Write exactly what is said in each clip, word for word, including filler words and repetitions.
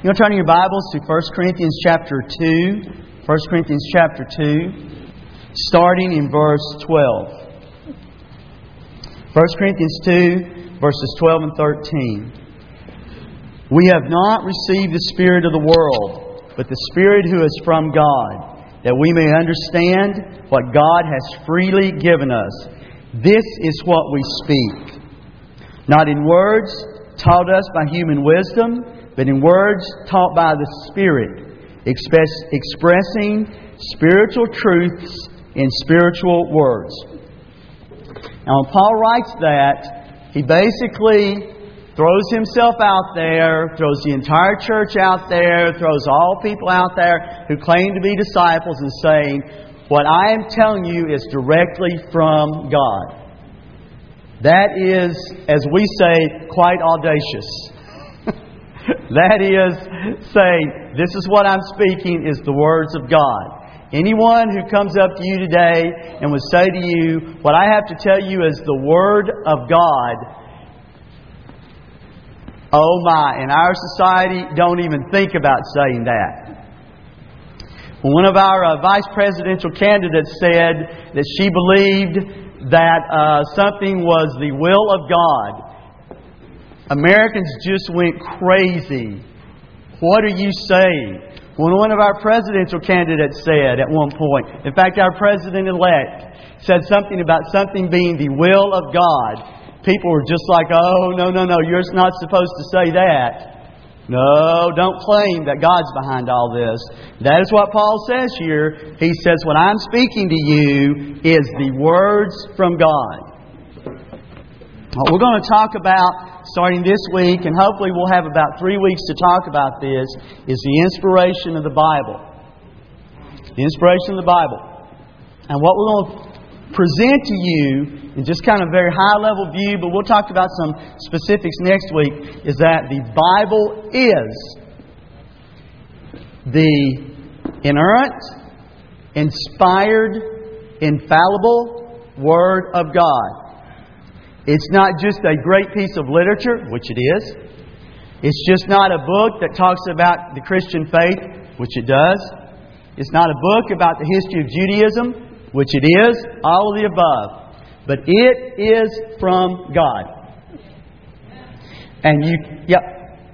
You'll turn your Bibles to First Corinthians chapter two. First Corinthians chapter two, starting in verse twelve. First Corinthians two, verses twelve and thirteen. We have not received the Spirit of the world, but the Spirit who is from God, that we may understand what God has freely given us. This is what we speak, not in words taught us by human wisdom, but in words taught by the Spirit, express, expressing spiritual truths in spiritual words. Now, when Paul writes that, he basically throws himself out there, throws the entire church out there, throws all people out there who claim to be disciples and saying, what I am telling you is directly from God. That is, as we say, quite audacious. That is saying, this is what I'm speaking is the words of God. Anyone who comes up to you today and would say to you, what I have to tell you is the Word of God, oh my, in our society, don't even think about saying that. When one of our uh, vice presidential candidates said that she believed that uh, something was the will of God, Americans just went crazy. What are you saying? When one of our presidential candidates said at one point, in fact, our president-elect said something about something being the will of God, people were just like, oh, no, no, no, you're not supposed to say that. No, don't claim that God's behind all this. That is what Paul says here. He says, what I'm speaking to you is the words from God. What we're going to talk about starting this week, and hopefully we'll have about three weeks to talk about this, is the inspiration of the Bible. The inspiration of the Bible. And what we're going to present to you in just kind of a very high-level view, but we'll talk about some specifics next week, is that the Bible is the inerrant, inspired, infallible Word of God. It's not just a great piece of literature, which it is. It's just not a book that talks about the Christian faith, which it does. It's not a book about the history of Judaism, which it is. All of the above. But it is from God. And you, yep.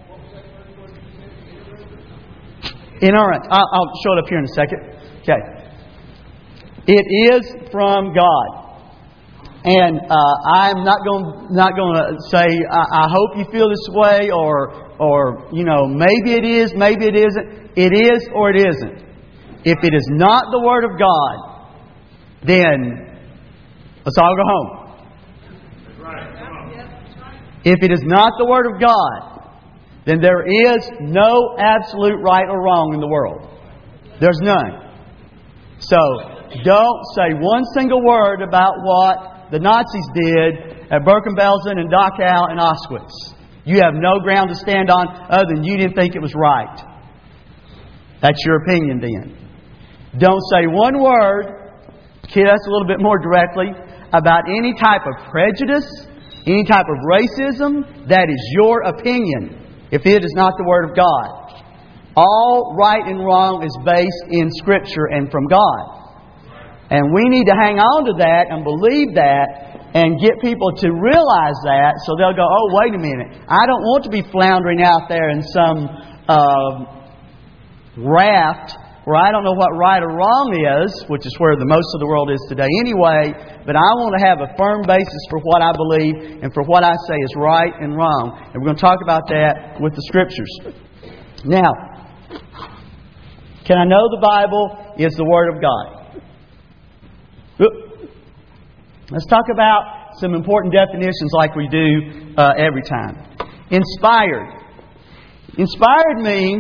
Inerrant. I'll, I'll show it up here in a second. Okay. It is from God. And uh, I'm not going not going to say I, I hope you feel this way, or or you know maybe it is, maybe it isn't. It is or it isn't. If it is not the Word of God, then let's all go home. If it is not the Word of God, then there is no absolute right or wrong in the world. There's none. So don't say one single word about what the Nazis did at Bergen-Belsen and Dachau and Auschwitz. You have no ground to stand on other than you didn't think it was right. That's your opinion then. Don't say one word, kid us a little bit more directly, about any type of prejudice, any type of racism. That is your opinion, if it is not the Word of God. All right and wrong is based in Scripture and from God. And we need to hang on to that and believe that and get people to realize that, so they'll go, oh, wait a minute. I don't want to be floundering out there in some uh, raft where I don't know what right or wrong is, which is where the most of the world is today anyway, but I want to have a firm basis for what I believe and for what I say is right and wrong. And we're going to talk about that with the Scriptures. Now, can I know the Bible is the Word of God? Let's talk about some important definitions like we do uh, every time. Inspired. Inspired means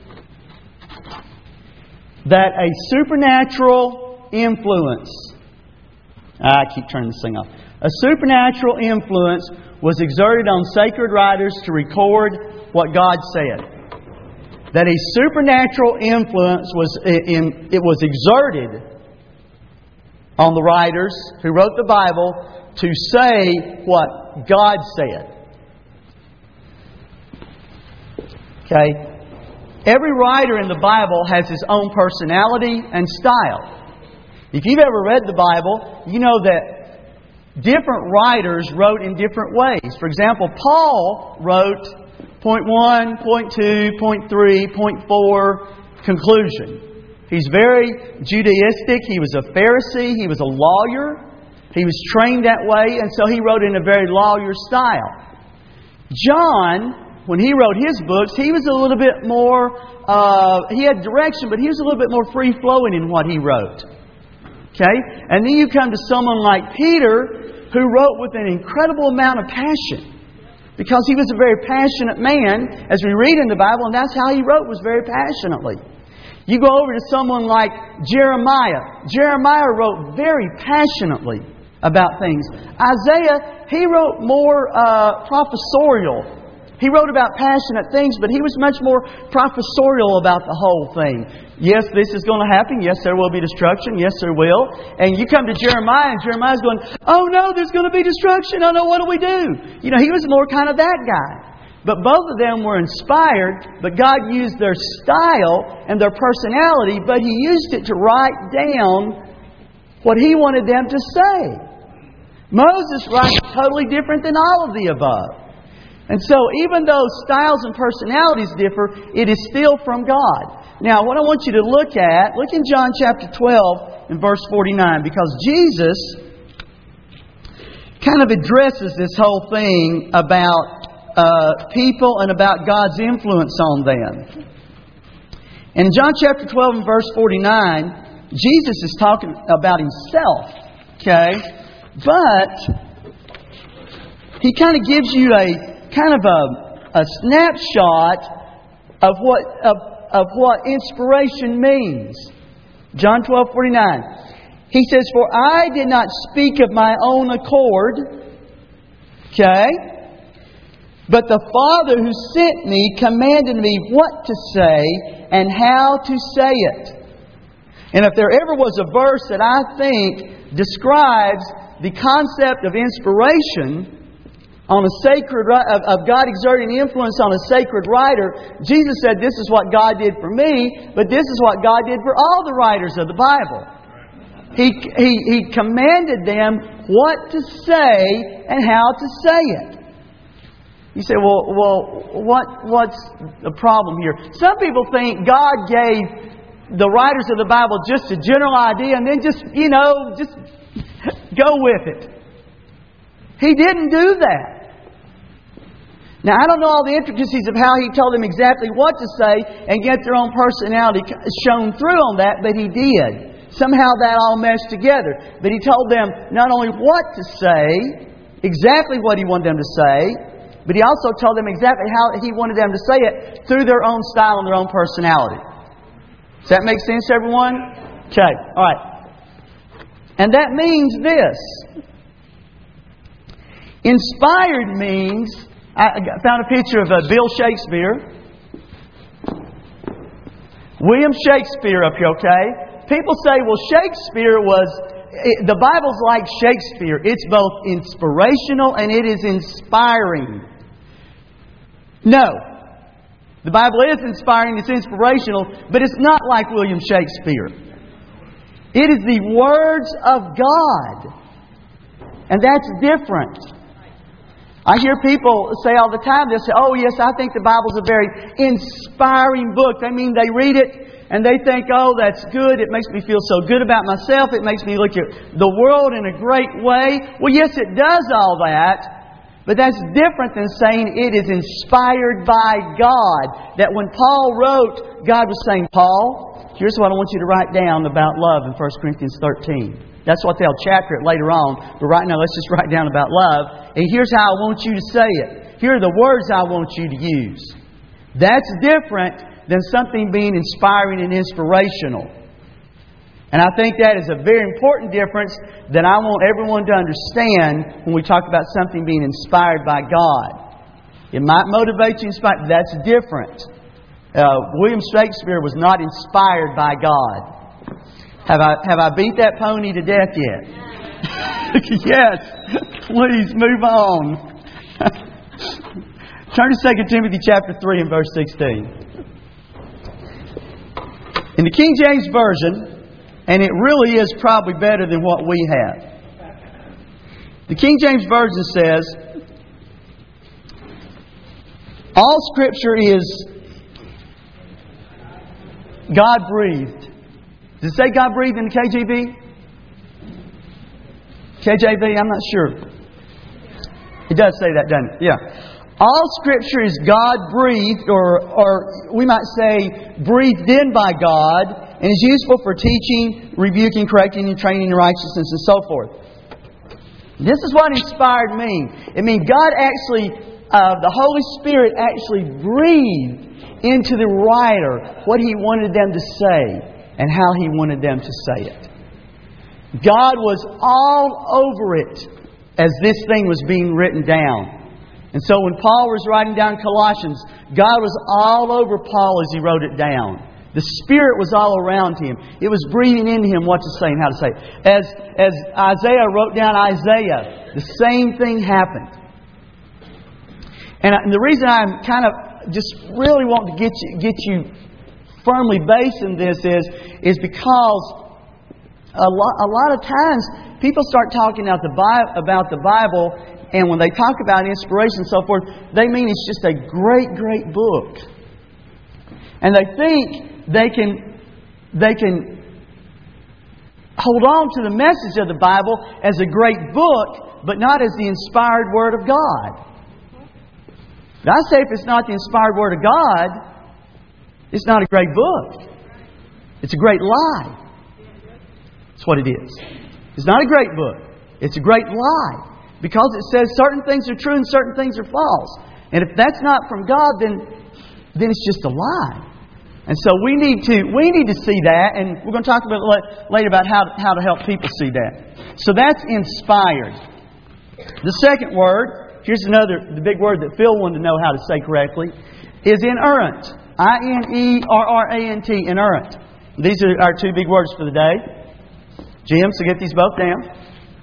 that a supernatural influence, I keep turning this thing off. A supernatural influence was exerted on sacred writers to record what God said. That a supernatural influence was in, it was exerted on the writers who wrote the Bible to say what God said. Okay? every writer in the Bible has his own personality and style. If you've ever read the Bible, you know that different writers wrote in different ways. For example, Paul wrote point one, point two, point three, point four, conclusion. He's very Judaistic. He was a Pharisee. He was a lawyer. He was trained that way, and so he wrote in a very lawyer style. John, when he wrote his books, he was a little bit more, uh, he had direction, but he was a little bit more free-flowing in what he wrote. Okay? And then you come to someone like Peter, who wrote with an incredible amount of passion. Because he was a very passionate man, as we read in the Bible, and that's how he wrote, was very passionately. You go over to someone like Jeremiah. Jeremiah wrote very passionately about things. Isaiah, he wrote more uh, professorial. He wrote about passionate things, but he was much more professorial about the whole thing. Yes, this is going to happen. Yes, there will be destruction. Yes, there will. And you come to Jeremiah, and Jeremiah's going, oh no, there's going to be destruction. Oh no, what do we do? You know, he was more kind of that guy. But both of them were inspired, but God used their style and their personality, but He used it to write down what He wanted them to say. Moses writes totally different than all of the above. And so even though styles and personalities differ, it is still from God. Now, what I want you to look at, look in John chapter twelve and verse forty-nine, because Jesus kind of addresses this whole thing about uh, people and about God's influence on them. In John chapter twelve and verse forty-nine, Jesus is talking about Himself. Okay? But He kind of gives you a kind of a, a snapshot of what of, of what inspiration means. John twelve forty-nine. He says, "For I did not speak of my own accord." Okay? "But the Father who sent me commanded me what to say and how to say it." And if there ever was a verse that I think describes the concept of inspiration on a sacred of, of God exerting influence on a sacred writer, Jesus said, "This is what God did for me, but this is what God did for all the writers of the Bible." He He He commanded them what to say and how to say it. You say, "Well, well, what what's the problem here?" Some people think God gave the writers of the Bible just a general idea and then just, you know, just go with it. He didn't do that. Now, I don't know all the intricacies of how He told them exactly what to say and get their own personality shown through on that, but He did. Somehow that all meshed together. But He told them not only what to say, exactly what He wanted them to say, but He also told them exactly how He wanted them to say it through their own style and their own personality. Does that make sense, everyone? Okay, all right. And that means this. Inspired means, I found a picture of uh, Bill Shakespeare. William Shakespeare up here, okay? People say, well, Shakespeare was, it, the Bible's like Shakespeare. It's both inspirational and it is inspiring. No. The Bible is inspiring, it's inspirational, but it's not like William Shakespeare. It is the words of God. And that's different. I hear people say all the time, they say, "Oh yes, I think the Bible's a very inspiring book." I mean, they read it and they think, "Oh, that's good. It makes me feel so good about myself. It makes me look at the world in a great way." Well, yes, it does all that. But that's different than saying it is inspired by God. That when Paul wrote, God was saying, "Paul, here's what I want you to write down about love in First Corinthians thirteen. That's what they'll chapter it later on. But right now, let's just write down about love. And here's how I want you to say it. Here are the words I want you to use." That's different than something being inspiring and inspirational. And I think that is a very important difference that I want everyone to understand when we talk about something being inspired by God. It might motivate you, inspire. That's different. Uh, William Shakespeare was not inspired by God. Have I have I beat that pony to death yet? Yes. Please move on. Turn to Second Timothy chapter three and verse sixteen. In the King James Version, and it really is probably better than what we have. The King James Version says, all Scripture is God-breathed. Does it say God-breathed in the K J V? K J V? I'm not sure. It does say that, doesn't it? Yeah. All Scripture is God-breathed, or, or we might say breathed in by God, and is useful for teaching, rebuking, correcting, and training in righteousness, and so forth. This is what inspired me. It means God actually, uh, the Holy Spirit actually breathed into the writer what He wanted them to say and how He wanted them to say it. God was all over it as this thing was being written down. And so when Paul was writing down Colossians, God was all over Paul as he wrote it down. The Spirit was all around him. It was breathing into him what to say and how to say it. As, as Isaiah wrote down Isaiah, the same thing happened. And, I, and the reason I'm kind of just really want to get you, get you firmly based in this is, is because a lot, a lot of times people start talking about the Bible, about the Bible, and when they talk about inspiration and so forth, they mean it's just a great, great book. And they think they can, they can hold on to the message of the Bible as a great book, but not as the inspired Word of God. Now, I say if it's not the inspired Word of God, it's not a great book. It's a great lie. That's what it is. It's not a great book. It's a great lie. Because it says certain things are true and certain things are false. And if that's not from God, then, then it's just a lie. And so we need to we need to see that, and we're going to talk a bit later about how, how to help people see that. So that's inspired. The second word, here's another, the big word that Phil wanted to know how to say correctly, is inerrant. I N E R R A N T, inerrant. These are our two big words for the day. Jim, so get these both down.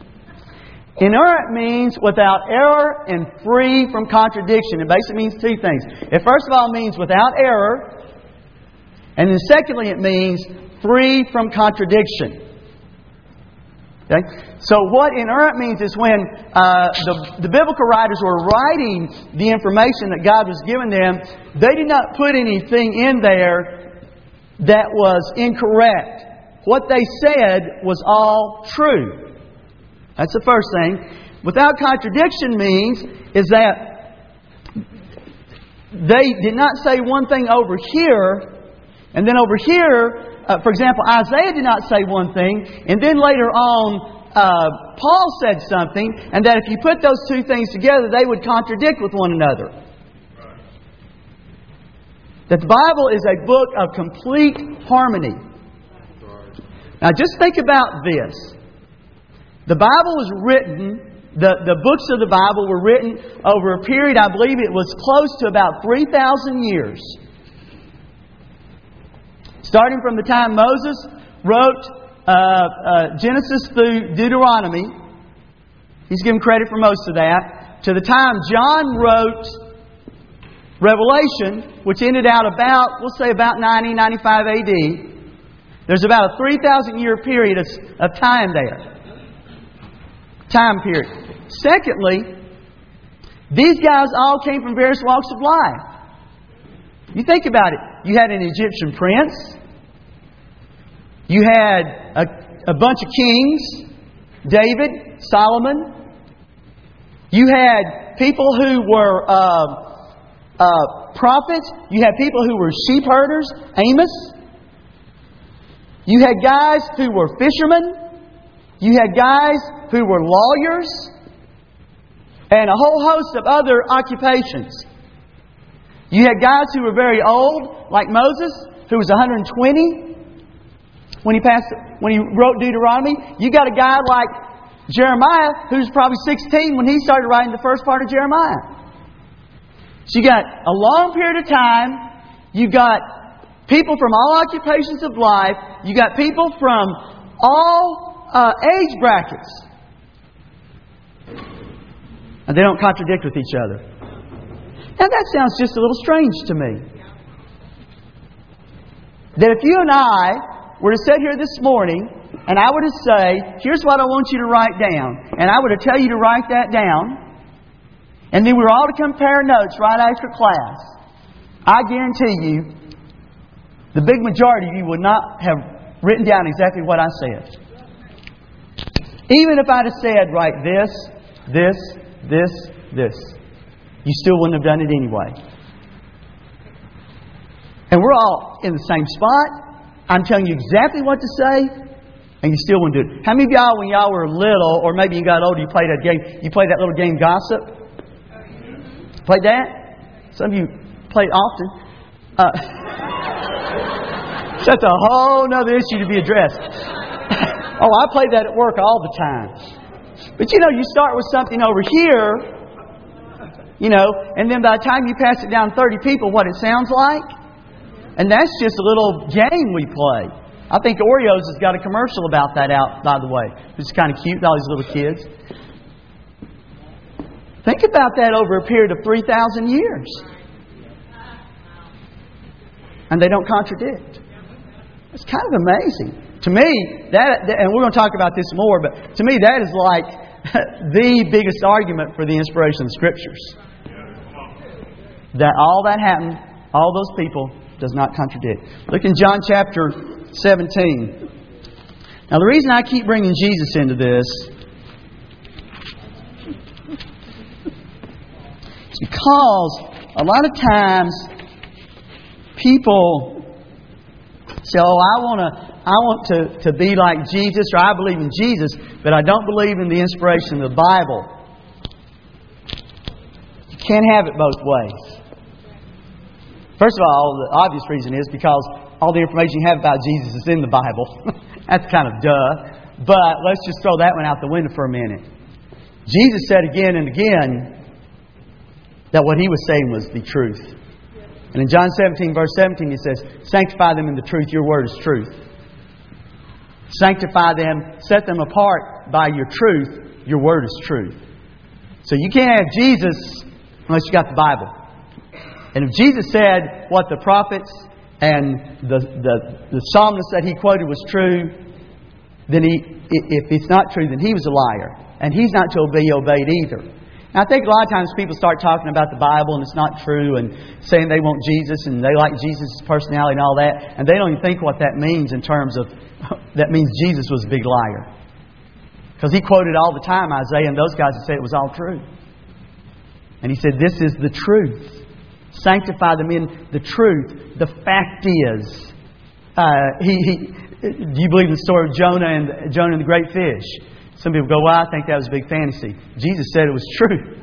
Inerrant means without error and free from contradiction. It basically means two things. It first of all means without error. And then secondly it means free from contradiction. Okay? So what inerrant means is when uh, the, the biblical writers were writing the information that God was giving them, they did not put anything in there that was incorrect. What they said was all true. That's the first thing. Without contradiction means is that they did not say one thing over here, and then over here, uh, for example, Isaiah did not say one thing, and then later on, uh, Paul said something, and that if you put those two things together, they would contradict with one another. That the Bible is a book of complete harmony. Now just think about this. The Bible was written, the, the books of the Bible were written over a period, I believe it was close to about three thousand years. Starting from the time Moses wrote uh, uh, Genesis through Deuteronomy. He's given credit for most of that. To the time John wrote Revelation, which ended out about, we'll say about ninety, ninety-five A D. There's about a three thousand year period of, of time there. Time period. Secondly, these guys all came from various walks of life. You think about it. You had an Egyptian prince. You had a, a bunch of kings. David, Solomon. You had people who were uh, uh, prophets. You had people who were sheep herders. Amos. You had guys who were fishermen. You had guys who were lawyers, and a whole host of other occupations. You had guys who were very old, like Moses, who was one hundred twenty when he passed, when he wrote Deuteronomy. You got a guy like Jeremiah, who's probably sixteen when he started writing the first part of Jeremiah. So you got a long period of time. You got people from all occupations of life. You got people from all Uh, age brackets. And they don't contradict with each other. Now that sounds just a little strange to me. that if you and I were to sit here this morning and I were to say, here's what I want you to write down, and I were to tell you to write that down, and then we were all to compare notes right after class, I guarantee you, the big majority of you would not have written down exactly what I said. Even if I'd have said, write this, this, this, this, you still wouldn't have done it anyway. And we're all in the same spot. I'm telling you exactly what to say, and you still wouldn't do it. How many of y'all, when y'all were little, or maybe you got older, you played that game, you played that little game, Gossip? Played that? Some of you play it often. Uh, that's a whole other issue to be addressed. Oh, I play that at work all the time. But you know, you start with something over here, you know, and then by the time you pass it down thirty people, what it sounds like. And that's just a little game we play. I think Oreos has got a commercial about that out, by the way. It's kind of cute, all these little kids. Think about that over a period of three thousand years. And they don't contradict. It's kind of amazing. To me, that, and we're going to talk about this more, but to me that is like the biggest argument for the inspiration of the Scriptures. That all that happened, all those people, does not contradict. Look in John chapter seventeen. Now the reason I keep bringing Jesus into this is because a lot of times people say, oh, I want to I want to, to be like Jesus, or I believe in Jesus, but I don't believe in the inspiration of the Bible. You can't have it both ways. First of all, the obvious reason is because all the information you have about Jesus is in the Bible. That's kind of duh. But let's just throw that one out the window for a minute. Jesus said again and again that what He was saying was the truth. And in John seventeen, verse seventeen, He says, sanctify them in the truth. Your word is truth. Sanctify them, set them apart by your truth. Your word is truth. So you can't have Jesus unless you got the Bible. And if Jesus said what the prophets and the, the, the psalmist that He quoted was true, then he, if it's not true, then He was a liar. And He's not to be obeyed either. Now, I think a lot of times people start talking about the Bible and it's not true, and saying they want Jesus and they like Jesus' personality and all that, and they don't even think what that means in terms of, that means Jesus was a big liar. Because He quoted all the time Isaiah and those guys that said it was all true. And He said, this is the truth. Sanctify them in the truth. The fact is, uh, he, he, do you believe in the story of Jonah and Jonah and the great fish? Some people go, well, I think that was a big fantasy. Jesus said it was true.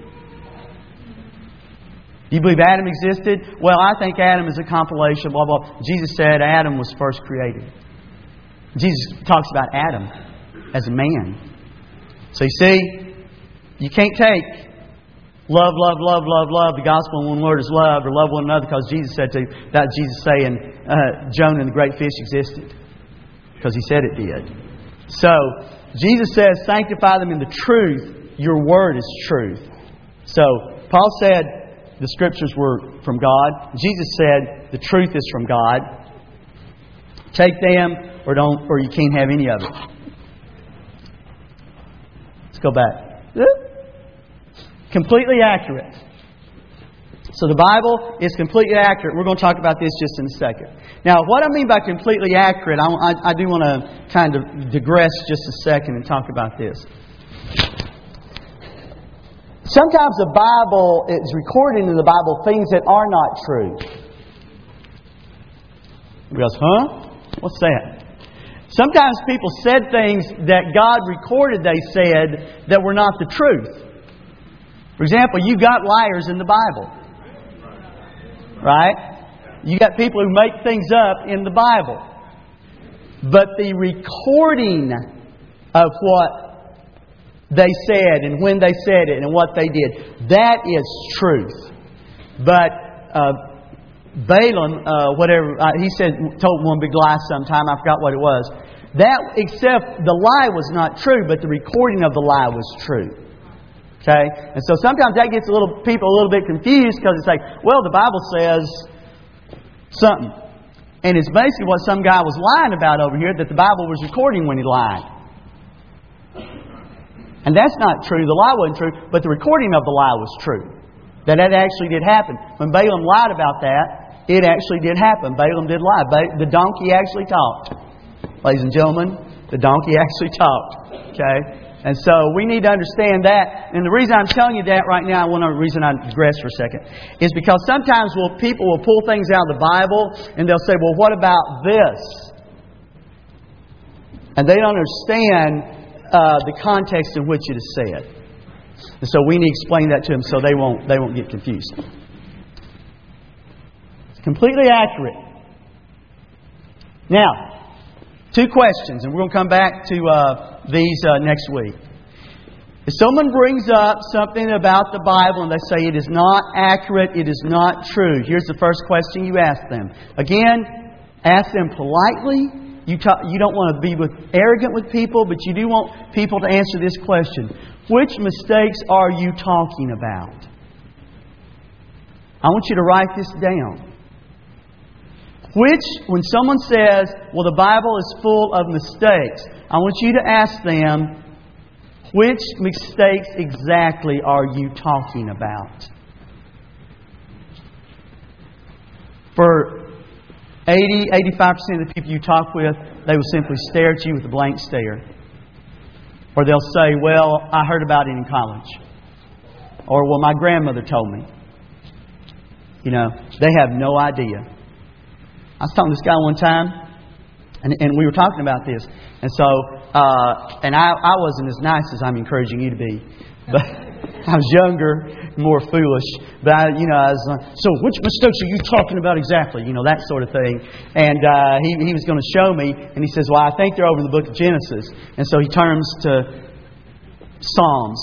Do you believe Adam existed? Well, I think Adam is a compilation, blah, blah. Jesus said Adam was first created. Jesus talks about Adam as a man. So you see, you can't take love, love, love, love, love, the gospel in one word is love, or love one another because Jesus said to, that Jesus saying uh, Jonah and the great fish existed. Because He said it did. So, Jesus says, sanctify them in the truth. Your word is truth. So, Paul said the Scriptures were from God. Jesus said the truth is from God. Take them or don't, or you can't have any of it. Let's go back. Completely accurate. So the Bible is completely accurate. We're going to talk about this just in a second. Now, what I mean by completely accurate, I, I, I do want to kind of digress just a second and talk about this. Sometimes the Bible is recording in the Bible things that are not true. Everybody goes, huh? What's that? Sometimes people said things that God recorded they said that were not the truth. For example, you got liars in the Bible. Right? You got people who make things up in the Bible. But the recording of what they said and when they said it and what they did, that is truth. But uh, Balaam, uh, whatever, uh, he said, told one big lie sometime. I forgot what it was. That, except the lie was not true, but the recording of the lie was true. Okay? And so sometimes that gets a little people a little bit confused because it's like, well, the Bible says something. And it's basically what some guy was lying about over here that the Bible was recording when he lied. And that's not true. The lie wasn't true, but the recording of the lie was true. That that actually did happen. When Balaam lied about that, it actually did happen. Balaam did lie. Ba- the donkey actually talked. Ladies and gentlemen, the donkey actually talked. Okay? And so we need to understand that. And the reason I'm telling you that right now, one other reason I digress for a second, is because sometimes we'll, people will pull things out of the Bible and they'll say, well, what about this? And they don't understand uh, the context in which it is said. And so we need to explain that to them so they won't, they won't get confused. It's completely accurate. Now, two questions, and we're going to come back to uh, these uh, next week. If someone brings up something about the Bible and they say it is not accurate, it is not true, here's the first question you ask them. Again, ask them politely. You, talk, you don't want to be with, arrogant with people, but you do want people to answer this question. Which mistakes are you talking about? I want you to write this down. Which, when someone says, well, the Bible is full of mistakes, I want you to ask them, which mistakes exactly are you talking about? For eighty, eighty-five percent of the people you talk with, they will simply stare at you with a blank stare. Or they'll say, well, I heard about it in college. Or, well, my grandmother told me. You know, they have no idea. I was talking to this guy one time, and, and we were talking about this. And so, uh, and I, I wasn't as nice as I'm encouraging you to be. But I was younger, more foolish. But, I, you know, I was like, so which mistakes are you talking about exactly? You know, that sort of thing. And uh, he, he was going to show me. And he says, well, I think they're over in the book of Genesis. And so he turns to Psalms.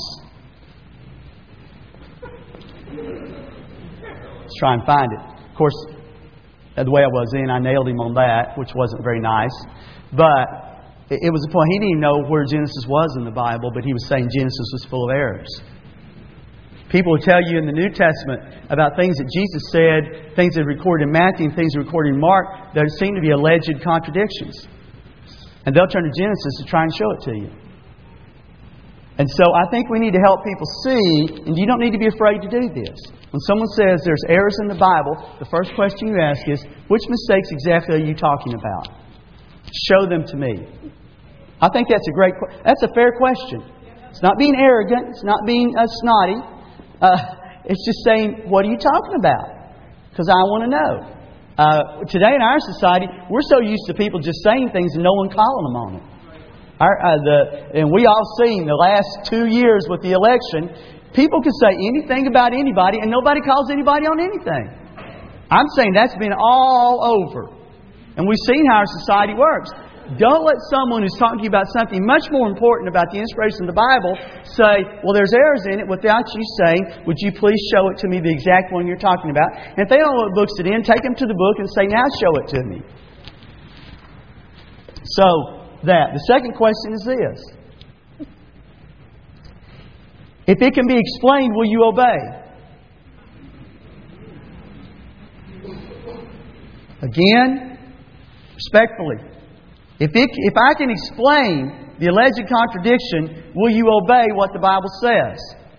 Let's try and find it. Of course, the way I was in, I nailed him on that, which wasn't very nice. But it was a point. He didn't even know where Genesis was in the Bible, but he was saying Genesis was full of errors. People will tell you in the New Testament about things that Jesus said, things that are recorded in Matthew and things that are recorded in Mark, that seem to be alleged contradictions. And they'll turn to Genesis to try and show it to you. And so I think we need to help people see, and you don't need to be afraid to do this. When someone says there's errors in the Bible, the first question you ask is, which mistakes exactly are you talking about? Show them to me. I think that's a great, that's a fair question. It's not being arrogant. It's not being uh, snotty. Uh, it's just saying, what are you talking about? Because I want to know. Uh, today in our society, we're so used to people just saying things and no one calling them on it. Our, uh, the, and we all seen the last two years with the election, people can say anything about anybody and nobody calls anybody on anything. I'm saying that's been all over. And we've seen how our society works. Don't let someone who's talking to you about something much more important about the inspiration of the Bible say, well, there's errors in it, without you saying, would you please show it to me, the exact one you're talking about? And if they don't know what book's it in, take them to the book and say, now show it to me. So, that. The second question is this. If it can be explained, will you obey? Again, respectfully. If, it, if I can explain the alleged contradiction, will you obey what the Bible says?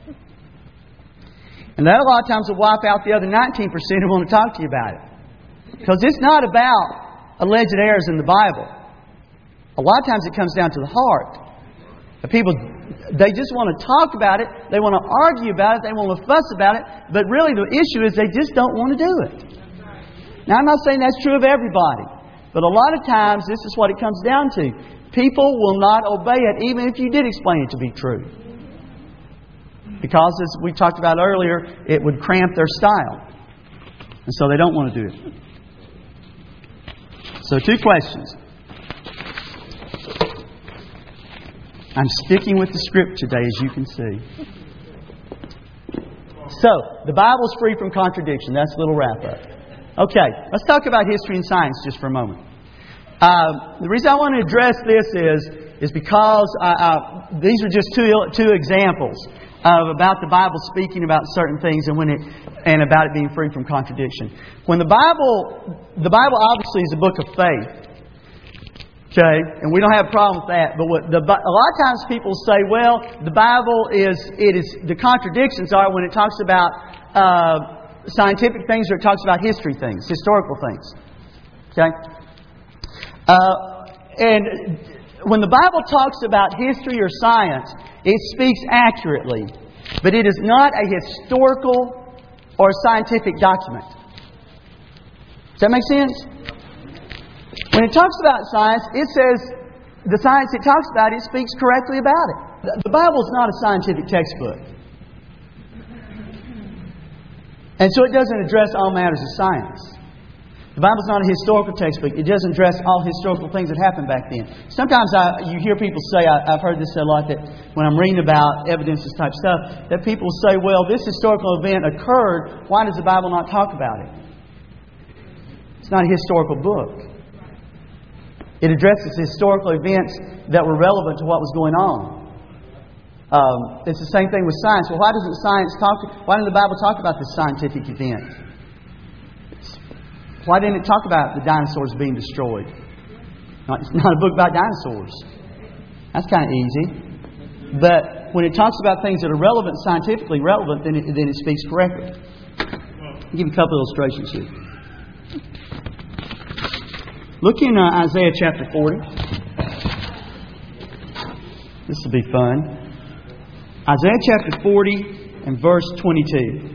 And that a lot of times will wipe out the other nineteen percent who want to talk to you about it. Because it's not about alleged errors in the Bible. A lot of times it comes down to the heart. The people, they just want to talk about it. They want to argue about it. They want to fuss about it. But really the issue is they just don't want to do it. Now I'm not saying that's true of everybody. But a lot of times, this is what it comes down to. People will not obey it, even if you did explain it to be true. Because, as we talked about earlier, it would cramp their style. And so they don't want to do it. So, two questions. I'm sticking with the script today, as you can see. So, the Bible's free from contradiction. That's a little wrap-up. Okay, let's talk about history and science just for a moment. Uh, the reason I want to address this is, is because I, I, these are just two, two examples of about the Bible speaking about certain things and when it and about it being free from contradiction. When the Bible, the Bible obviously is a book of faith. Okay, and we don't have a problem with that. But what the, a lot of times people say, well, the Bible is it is the contradictions are when it talks about uh, scientific things or it talks about history things, historical things. Okay, uh, and when the Bible talks about history or science, it speaks accurately, but it is not a historical or scientific document. Does that make sense? When it talks about science, it says the science it talks about, it speaks correctly about it. The Bible is not a scientific textbook. And so it doesn't address all matters of science. The Bible is not a historical textbook. It doesn't address all historical things that happened back then. Sometimes I, you hear people say, I, I've heard this a lot, that when I'm reading about evidences type stuff, that people say, well, this historical event occurred. Why does the Bible not talk about it? It's not a historical book. It addresses historical events that were relevant to what was going on. Um, it's the same thing with science. Well, why doesn't science talk? Why didn't the Bible talk about this scientific event? Why didn't it talk about the dinosaurs being destroyed? Not, it's not a book about dinosaurs. That's kind of easy. But when it talks about things that are relevant, scientifically relevant, then it, then it speaks correctly. I'll give you a couple of illustrations here. Look in uh, Isaiah chapter forty. This will be fun. Isaiah chapter forty and verse twenty-two.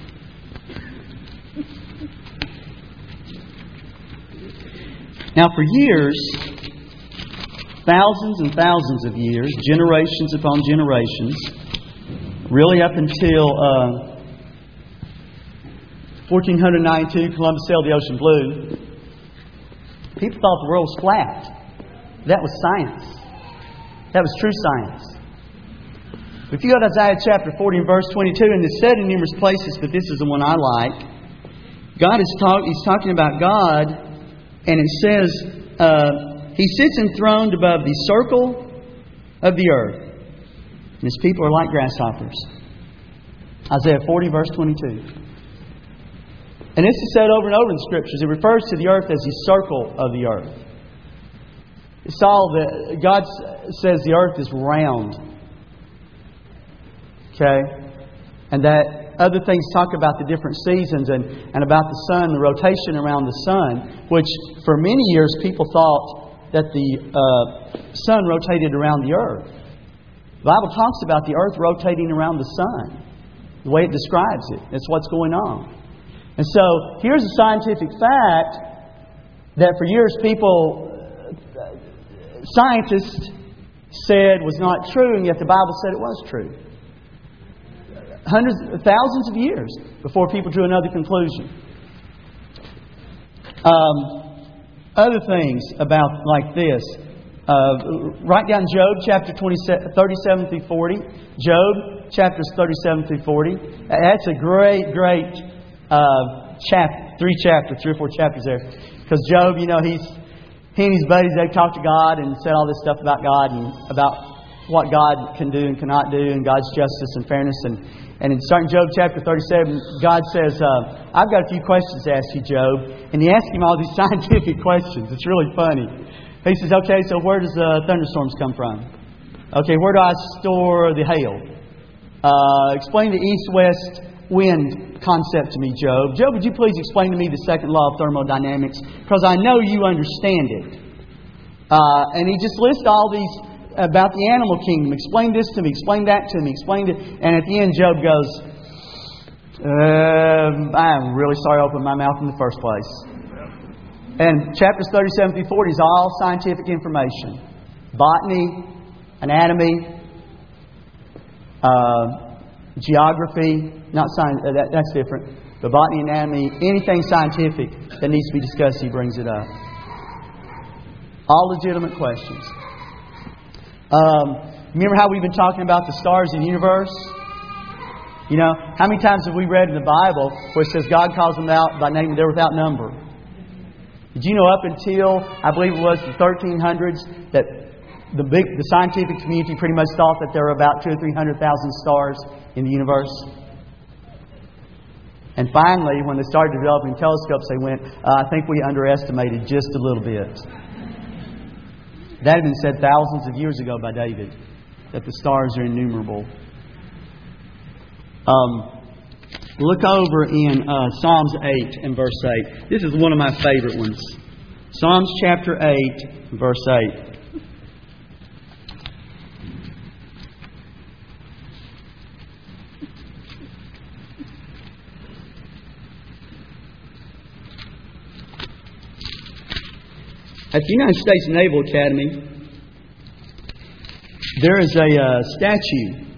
Now for years, thousands and thousands of years, generations upon generations, really up until uh, fourteen ninety-two, Columbus sailed the ocean blue, people thought the world was flat. That was science. That was true science. If you go to Isaiah chapter forty and verse twenty-two, and it's said in numerous places, but this is the one I like. God is talk, He's talking about God, and it says, uh, He sits enthroned above the circle of the earth, and His people are like grasshoppers. Isaiah forty, verse twenty-two. And this is said over and over in the Scriptures. It refers to the earth as the circle of the earth. It's all that God says the earth is round. Okay? And that other things talk about the different seasons and, and about the sun, the rotation around the sun, which for many years people thought that the uh, sun rotated around the earth. The Bible talks about the earth rotating around the sun. The way it describes it. That's what's going on. And so, here's a scientific fact that for years people, scientists said was not true, and yet the Bible said it was true. Hundreds, thousands of years before people drew another conclusion. Um, other things about like this. Uh, write down Job chapter thirty-seven through forty. Job chapters thirty-seven through forty. That's a great, great uh, chapter. Three chapters, three or four chapters there. Because Job, you know, he's he and his buddies, they talked to God and said all this stuff about God and about what God can do and cannot do and God's justice and fairness. And, and in starting Job chapter thirty-seven, God says, uh, I've got a few questions to ask you, Job. And he asks him all these scientific questions. It's really funny. He says, okay, so where does the thunderstorms come from? Okay, where do I store the hail? Uh, explain the east-west wind concept to me, Job. Job, would you please explain to me the second law of thermodynamics? Because I know you understand it. Uh, and he just lists all these about the animal kingdom. Explain this to me. Explain that to me. Explain it. And at the end, Job goes, uh, I'm really sorry I opened my mouth in the first place. And chapters thirty-seven through forty is all scientific information. Botany, anatomy, uh, geography. Not science, that, that's different. But botany, anatomy, anything scientific that needs to be discussed, he brings it up. All legitimate questions. Um, remember how we've been talking about the stars in the universe? You know, how many times have we read in the Bible where it says God calls them out by name and they're without number? Did you know up until, I believe it was the thirteen hundreds, that the big, the scientific community pretty much thought that there were about two or three hundred thousand stars in the universe. And finally, when they started developing telescopes, they went, uh, I think we underestimated just a little bit. That had been said thousands of years ago by David, that the stars are innumerable. Um, look over in uh, Psalms eight and verse eight. This is one of my favorite ones. Psalms chapter eight, verse eight. At the United States Naval Academy, there is a uh, statue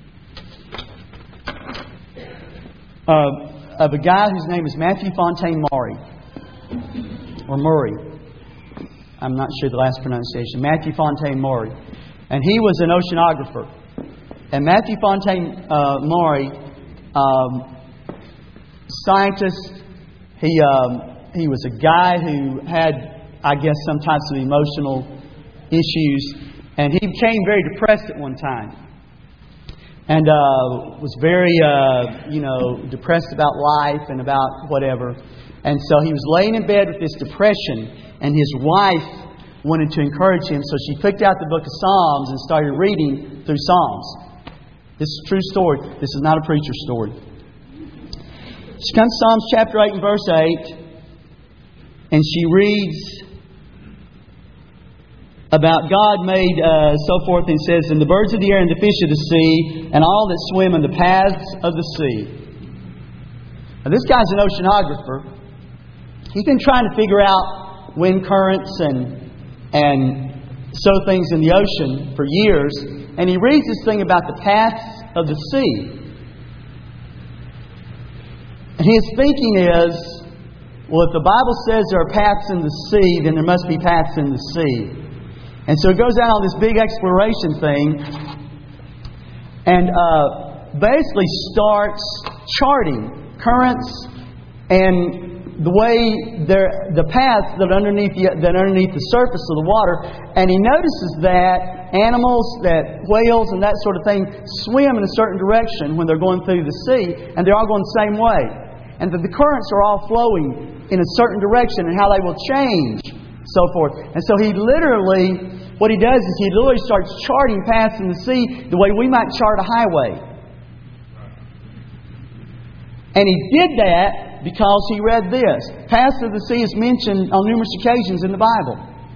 of, of a guy whose name is Matthew Fontaine Maury, or Murray. I'm not sure the last pronunciation. Matthew Fontaine Maury. And he was an oceanographer. And Matthew Fontaine uh, Maury, um, scientist, he, um, he was a guy who had, I guess, some types of emotional issues. And he became very depressed at one time. And uh, was very, uh, you know, depressed about life and about whatever. And so he was laying in bed with this depression. And his wife wanted to encourage him. So she picked out the book of Psalms and started reading through Psalms. This is a true story. This is not a preacher story. She comes to Psalms chapter eight and verse eight. And she reads about God made uh, so forth, and says, and the birds of the air and the fish of the sea and all that swim in the paths of the sea. Now, this guy's an oceanographer. He's been trying to figure out wind currents and and so things in the ocean for years. And he reads this thing about the paths of the sea. And his thinking is, well, if the Bible says there are paths in the sea, then there must be paths in the sea. And so he goes out on this big exploration thing and uh, basically starts charting currents and the way the paths that are underneath the, that are underneath the surface of the water. And he notices that animals, that whales and that sort of thing swim in a certain direction when they're going through the sea, and they're all going the same way. And that the currents are all flowing in a certain direction and how they will change, so forth. And so he literally, what he does is he literally starts charting paths in the sea the way we might chart a highway. And he did that because he read this. Paths of the sea is mentioned on numerous occasions in the Bible.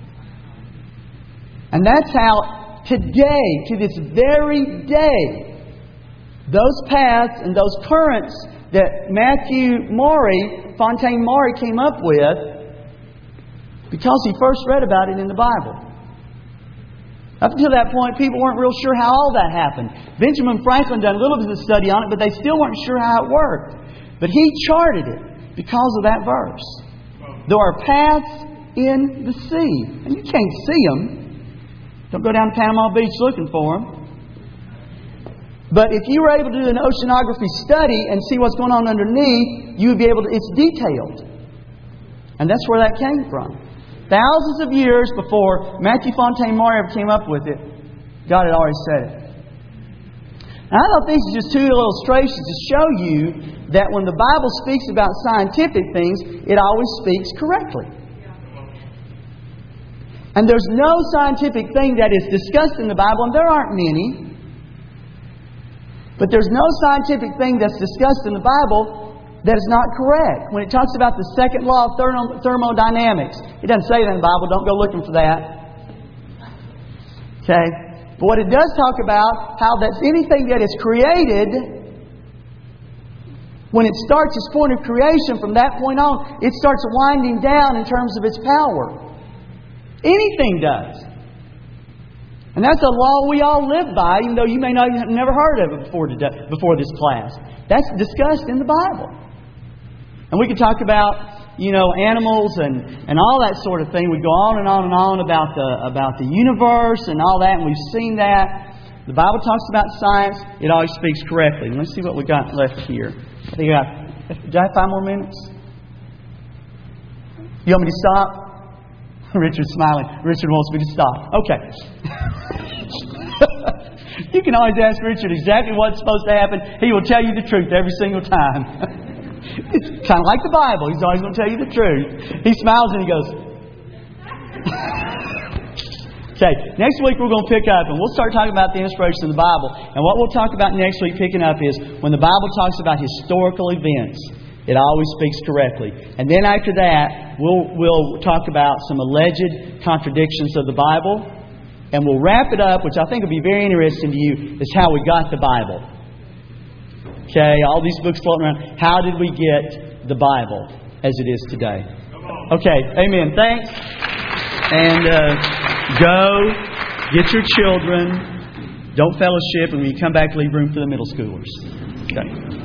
And that's how today, to this very day, those paths and those currents that Matthew Maury, Fontaine Maury came up with, because he first read about it in the Bible. Up until that point, people weren't real sure how all that happened. Benjamin Franklin done a little bit of study on it, but they still weren't sure how it worked. But he charted it because of that verse. There are paths in the sea, and you can't see them. Don't go down to Panama Beach looking for them. But if you were able to do an oceanography study and see what's going on underneath, you would be able to. It's detailed, and that's where that came from. Thousands of years before Matthew Fontaine Maury ever came up with it, God had already said it. And I thought these are just two illustrations to show you that when the Bible speaks about scientific things, it always speaks correctly. And there's no scientific thing that is discussed in the Bible, and there aren't many. But there's no scientific thing that's discussed in the Bible that is not correct. When it talks about the second law of thermo- thermodynamics, it doesn't say that in the Bible. Don't go looking for that. Okay? But what it does talk about, how that's anything that is created, when it starts its point of creation, from that point on, it starts winding down in terms of its power. Anything does. And that's a law we all live by, even though you may not have never heard of it before today, before this class. That's discussed in the Bible. And we could talk about, you know, animals and, and all that sort of thing. We go on and on and on about the about the universe and all that, and we've seen that. The Bible talks about science. It always speaks correctly. Let's see what we got left here. I think I got, do I have five more minutes? You want me to stop? Richard's smiling. Richard wants me to stop. Okay. You can always ask Richard exactly what's supposed to happen. He will tell you the truth every single time. It's kind of like the Bible. He's always going to tell you the truth. He smiles and he goes... Okay, next week we're going to pick up and we'll start talking about the inspiration of the Bible. And what we'll talk about next week picking up is when the Bible talks about historical events, it always speaks correctly. And then after that, we'll we'll talk about some alleged contradictions of the Bible. And we'll wrap it up, which I think will be very interesting to you, is how we got the Bible. Okay, all these books floating around. How did we get the Bible as it is today? Okay, amen. Thanks. And uh, go, get your children, don't fellowship, and when you come back, leave room for the middle schoolers. Okay.